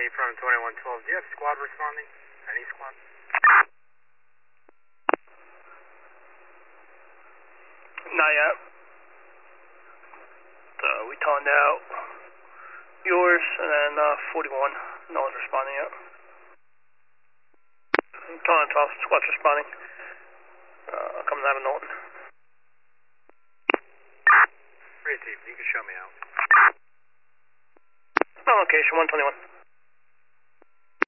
from 2112. Do you have squad responding? Any squad? Not yet. We tonned out yours, and then 41. No one's responding yet. Tonned 12, squad's responding. Coming out of Norton. Received, you can show me out. On location, 121.